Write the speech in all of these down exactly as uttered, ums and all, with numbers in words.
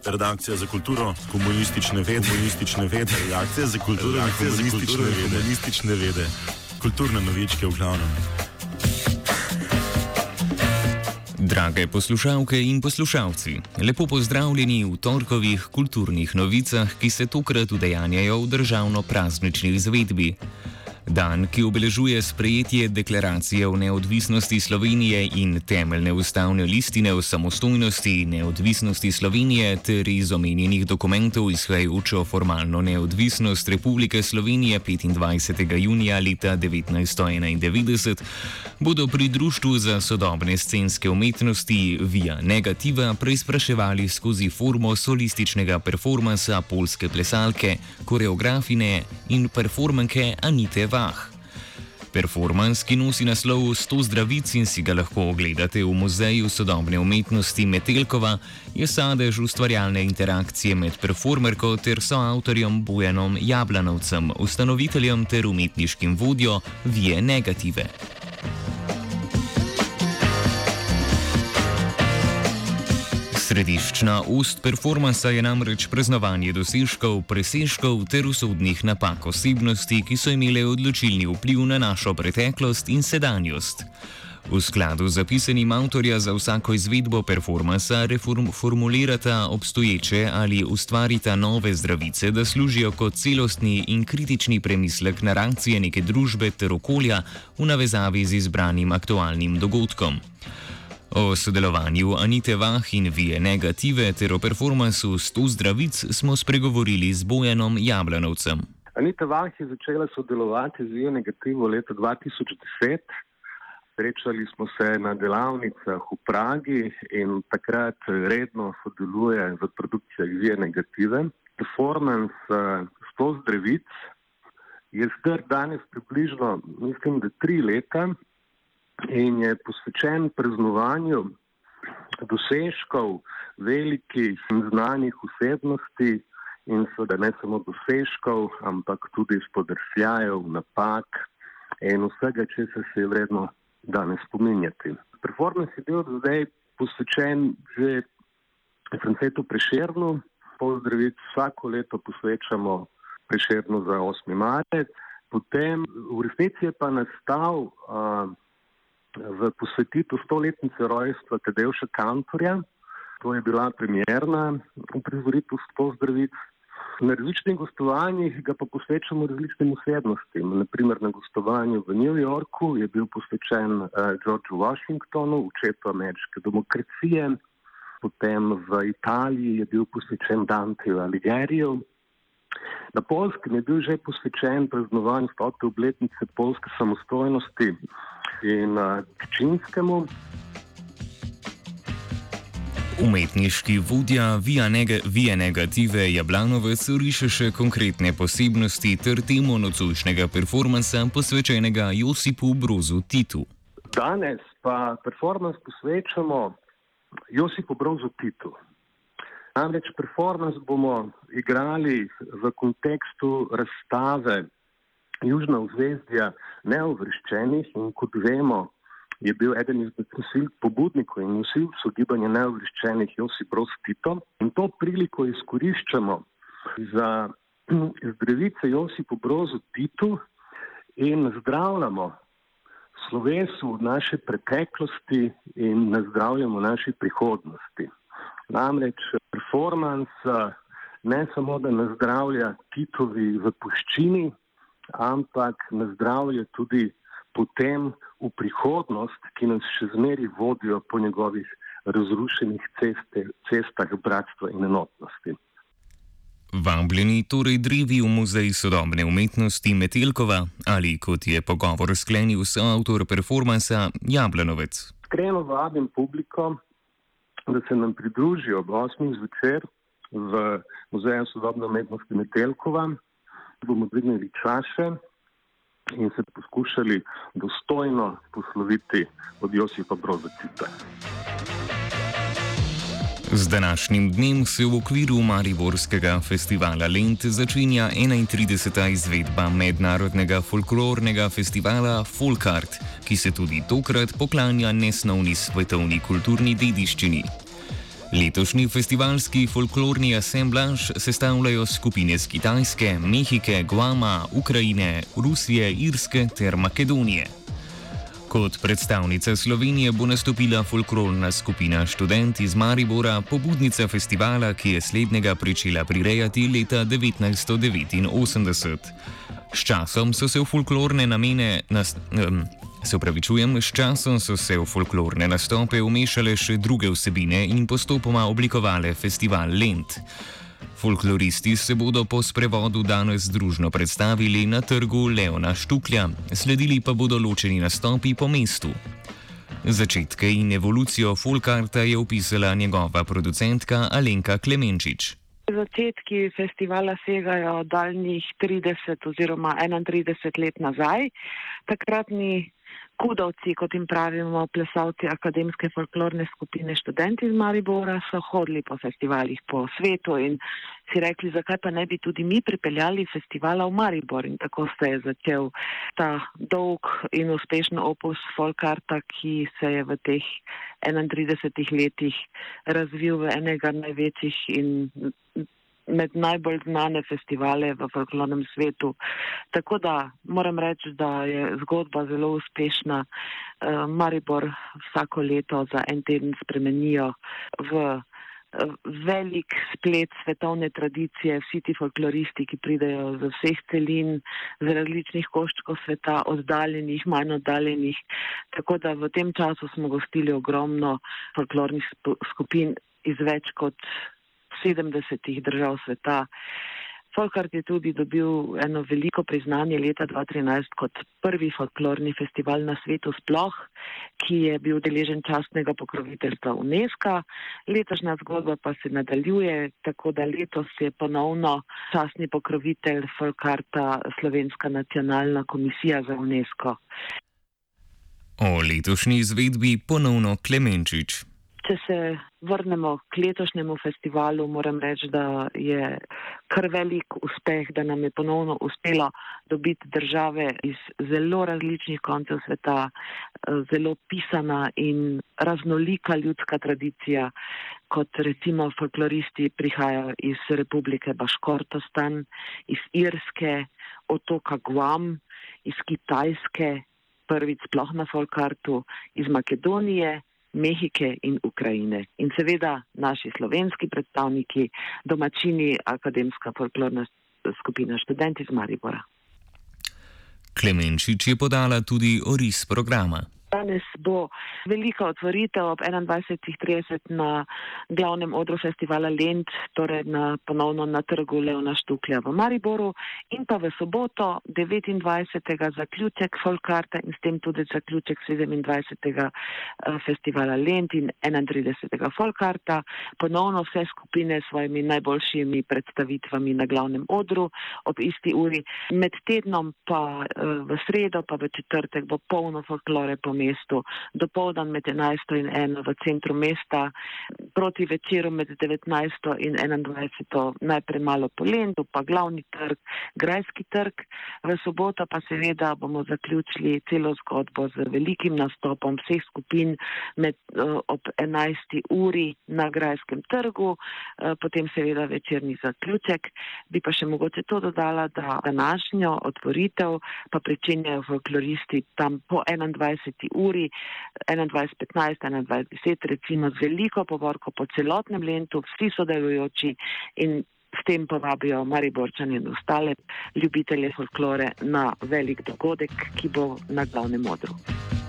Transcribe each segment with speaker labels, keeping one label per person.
Speaker 1: redakcija za kulturo, komunistične vede, komunistične vede, redakcija za kulturo, komunistične vede, komunistične vede, kulturne novičke v glavnem.
Speaker 2: Drage poslušalke in poslušalci, lepo pozdravljeni v torkovih kulturnih novicah, ki se tokrat udejanjajo v državno-praznični izvedbi. Dan, ki obeležuje sprejetje deklaracije o neodvisnosti Slovenije in temeljne ustavne listine o samostojnosti in neodvisnosti Slovenije ter iz omenjenih dokumentov izhajajočo formalno neodvisnost Republike Slovenije petindvajsetega junija leta devetnajststo enaindevetdeset, bodo pri Društvu za sodobne scenske umetnosti Via Negativa preizpraševali skozi formo solističnega performansa poljske plesalke, koreografine in performanke Anite Vah. Performans, ki nosi naslov sto zdravic in si ga lahko ogledate v Muzeju sodobne umetnosti Metelkova, je sadež ustvarjalne interakcije med performerko ter soavtorjem Bojanom Jablanovcem, ustanoviteljem ter umetniškim vodjo Vie Negative. Središčna ost performansa je namreč praznovanje dosežkov, presežkov ter usodnih napak osebnosti, ki so imele odločilni vpliv na našo preteklost in sedanjost. V skladu z zapisanim avtorja za vsako izvedbo performansa reformulirata obstoječe ali ustvarita nove zdravice, da služijo kot celostni in kritični premislek naracije neke družbe ter okolja v navezavi z izbranim aktualnim dogodkom. O sodelovanju Anite Vah in Vie Negative ter o performansu sto zdravic smo spregovorili z Bojanom Jablanovcem.
Speaker 3: Anita Vah je začela sodelovati z Vie Negativo leta dva tisoč deset. Srečali smo se na delavnicah v Pragi in takrat redno sodeluje v produkcijah Vie Negative. Performans sto zdravic je star danes približno, mislim, da tri leta. In je posvečen praznovanju dosežkov velikih in znanih osebnosti in seveda ne samo dosežkov, ampak tudi spodrsljajev, napak in vsega, česar se je vredno danes spominjati. Performans je bil zdaj posvečen že Francetu Prešernu. Pozdravic vsako leto posvečamo Prešernu za osmi marec. Potem v resnici je pa nastal uh, v posvetitev stoletnice rojstva Tadeuša Kantorja. To je bila premierna uprizoritev sto zdravic. Na različnih gostovanjih ga pa posvečamo različnim osebnostim. Naprimer na gostovanju v New Yorku je bil posvečen uh, Georgeu Washingtonu, očetu ameriške demokracije. Potem v Italiji je bil posvečen Danteju Alighieriu. Na Poljskem je bil že posvečen praznovanju stote obletnice poljske samostojnosti in Kačinskemu.
Speaker 2: Umetniški vodja Vie Negative Jablanovec riše še konkretne posebnosti ter temu nocojšnjega performansa posvečenega Josipu Brozu Titu.
Speaker 3: Danes pa performans posvečamo Josipu Brozu Titu. Namreč performans bomo igrali v kontekstu razstave Južna ozvezdja neuvrščenih in kot vemo, je bil eden izmed nosilcev pobudnikov in nosilcev gibanja neuvrščenih Josip Broz Tito. In to priliko izkoriščamo za zdravice Josipu Brozu Titu in nazdravljamo slovesu naše preteklosti in nazdravljamo naši prihodnosti. Namreč performans ne samo, da nazdravlja Titovi v puščini, ampak nazdravlja tudi potem v prihodnost, ki nas še zmeri vodijo po njegovih razrušenih ceste, cestah bratstva in enotnosti.
Speaker 2: Vabljeni torej drevi v Muzej sodobne umetnosti Metelkova ali, kot je pogovor sklenil soavtor performansa Jablanovec.
Speaker 3: Iskreno vabim publiko, da se nam pridruži ob osmih zvečer v Muzeju sodobne umetnosti Metelkova. Bomo dvignili čaše in se poskušali dostojno posloviti od Josipa Broza Tita.
Speaker 2: Z današnjim dnem se v okviru Mariborskega festivala Lent začenja enaintrideseta izvedba mednarodnega folklornega festivala Folkart, ki se tudi tokrat poklanja nesnovni svetovni kulturni dediščini. Letošnji festivalski folklorni asemblaž sestavljajo skupine z Kitajske, Mehike, Guama, Ukrajine, Rusije, Irske ter Makedonije. Kot predstavnica Slovenije bo nastopila folklorna skupina Študent iz Maribora, pobudnica festivala, ki je slednjega pričela prirejati leta devetnajststo devetinosemdeset. S časom so se v folklorne namene nas, um, se upravičujem, s časom so se v folklorne nastope umešale še druge vsebine in postopoma oblikovale festival Lent. Folkloristi se bodo po sprevodu danes družno predstavili na trgu Leona Štuklja, sledili pa bodo ločeni nastopi po mestu. Začetke in evolucijo folkarta je opisala njegova producentka Alenka Klemenčič.
Speaker 4: Začetki festivala segajo daljnih trideset oziroma enaintrideset let nazaj. Takratni kudovci, kot jim pravimo, plesalci akademske folklorne skupine Študenti iz Maribora, so hodili po festivalih po svetu in si rekli, zakaj pa ne bi tudi mi pripeljali festivala v Maribor. In tako se je začel ta dolg in uspešen opus folkarta, ki se je v teh enaintridesetih letih razvil v enega največjih in med najbolj znane festivale v folklornem svetu. Tako da moram reči, da je zgodba zelo uspešna. Maribor vsako leto za en teden spremenijo v velik splet svetovne tradicije. Vsi ti folkloristi, ki pridejo z vseh celin, z različnih koščkov sveta, oddaljenih, manj oddaljenih. Tako da v tem času smo gostili ogromno folklornih skupin iz več kot sedemdesetih držav sveta. Folkart je tudi dobil eno veliko priznanje leta dva tisoč trinajst kot prvi folklorni festival na svetu sploh, ki je bil deležen častnega pokroviteljstva UNESCO. Letošnja zgodba pa se nadaljuje, tako da letos je ponovno častni pokrovitelj folkarta Slovenska nacionalna komisija za UNESCO.
Speaker 2: O letošnji izvedbi ponovno Klemenčič.
Speaker 4: Če se vrnemo k letošnjemu festivalu, moram reči, da je kar velik uspeh, da nam je ponovno uspelo dobiti države iz zelo različnih koncev sveta, zelo pisana in raznolika ljudska tradicija, kot recimo folkloristi prihajajo iz Republike Baškortostan, iz Irske, otoka Guam, iz Kitajske, prvič sploh na folkartu, iz Makedonije, Mehike in Ukrajine. In seveda naši slovenski predstavniki, domačini akademska folklorna skupina Študenti iz Maribora.
Speaker 2: Klemenčič je podala tudi oris programa.
Speaker 4: Danes bo velika otvoritev ob enaindvajsetih trideset na glavnem odru festivala Lent, torej na, ponovno na trgu Leona Štuklja v Mariboru, in pa v soboto devetindvajsetega zaključek folkarta in s tem tudi zaključek sedemindvajsetega festivala Lent in enaintridesetega folkarta. Ponovno vse skupine s svojimi najboljšimi predstavitvami na glavnem odru ob isti uri. Med tednom pa v sredo pa v četrtek bo polno folklore po mestu. Dopoldan med enajsto in eno v centru mesta, proti večeru med devetnajsto in enaindvajseto najprej malo po Lentu, pa glavni trg, grajski trg. V soboto pa seveda bomo zaključili celo zgodbo z velikim nastopom vseh skupin med, ob enajsti uri na grajskem trgu, potem seveda večerni zaključek. Bi pa še mogoče to dodala, da današnjo otvoritev pa pričenjajo folkloristi tam po enaindvajseti uri, enaindvajset petnajst, enaindvajset deset, recimo z veliko povorko po celotnem Lentu, vsi sodelujoči, in s tem povabijo Mariborčane in ostale ljubitelje folklore na velik dogodek, ki bo na glavnem odru.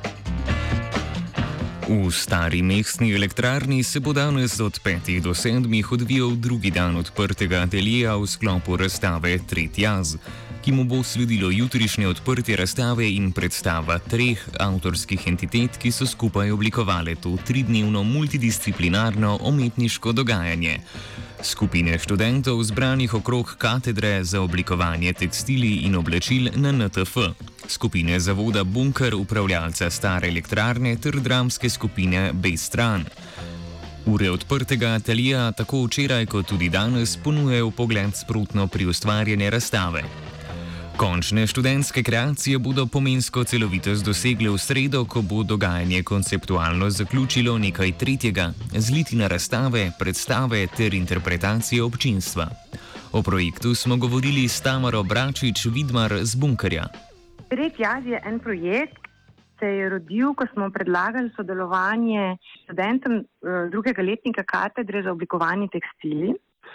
Speaker 2: V stari mestni elektrarni se bo danes od petih do sedmih odvijal drugi dan odprtega ateljeja v sklopu razstave Tret jaz, ki mu bo sledilo jutrišnje odprtje razstave in predstava treh avtorskih entitet, ki so skupaj oblikovale to tridnevno multidisciplinarno umetniško dogajanje. Skupine študentov zbranih okrog katedre za oblikovanje tekstilij in oblačil na N T F, skupine zavoda Bunker, upravljalca stare elektrarne ter dramske skupine Bejstran. Ure odprtega ateljeja tako včeraj kot tudi danes ponujajo pogled sprotno pri ustvarjanju razstave. Končne študentske kreacije bodo pomensko celovitost dosegle v sredo, ko bo dogajanje konceptualno zaključilo nekaj tretjega, zlitina razstave, predstave ter interpretacije občinstva. O projektu smo govorili s Tamaro Bračič-Vidmar z Bunkerja.
Speaker 5: Tretji jaz je en projekt, ki se je rodil, ko smo predlagali sodelovanje študentom drugega letnika katedre za oblikovanje tekstili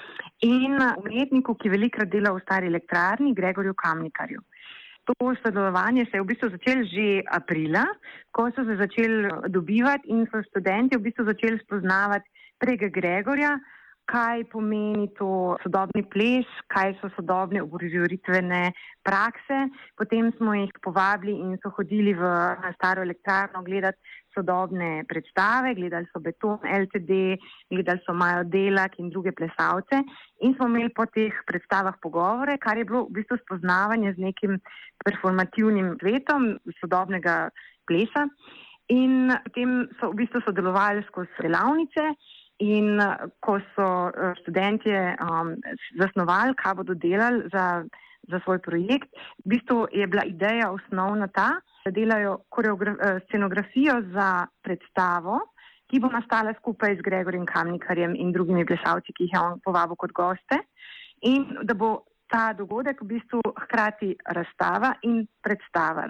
Speaker 5: in umetniku, ki velikrat dela v Stari elektrarni, Gregorju Kamnikarju. To sodelovanje se je v bistvu začelo že aprila, ko so se začeli dobivati in so študenti v bistvu začeli spoznavati prek Gregorja, kaj pomeni to sodobni ples, kaj so sodobne uprizoritvene prakse. Potem smo jih povabili in so hodili v Staro elektrarno gledati sodobne predstave, gledali so Beton L T D, gledali so Majo Delak in druge plesalce in smo imeli po teh predstavah pogovore, kar je bilo v bistvu spoznavanje z nekim performativnim svetom sodobnega plesa. In potem so v bistvu sodelovali skozi delavnice. In ko so študentje um, zasnovali, kaj bodo delali za, za svoj projekt, v bistvu je bila ideja osnovna ta, da delajo scenografijo za predstavo, ki bo nastala skupaj z Gregorjem Kamnikarjem in drugimi plesalci, ki jih je on povabil kot goste. In da bo ta dogodek v bistvu hkrati razstava in predstava.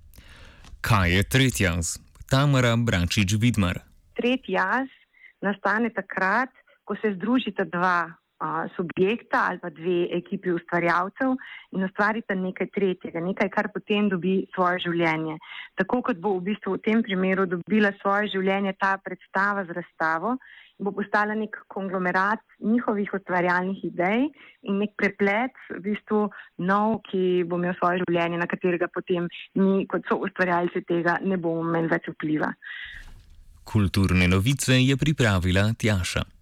Speaker 2: Kaj je tretji jaz? Tamara Bračič-Vidmar.
Speaker 5: Tretji jaz nastane takrat, ko se združita dva a, subjekta ali pa dve ekipi ustvarjalcev in ustvarita nekaj tretjega, nekaj, kar potem dobi svoje življenje. Tako kot bo v bistvu v tem primeru dobila svoje življenje ta predstava z razstavo, bo postala nek konglomerat njihovih ustvarjalnih idej in nek preplet, v bistvu nov, ki bo imel svoje življenje, na katerega potem mi kot so ustvarjalci tega ne bomo imeli več vpliva.
Speaker 2: Kulturne novice je pripravila Tjaša.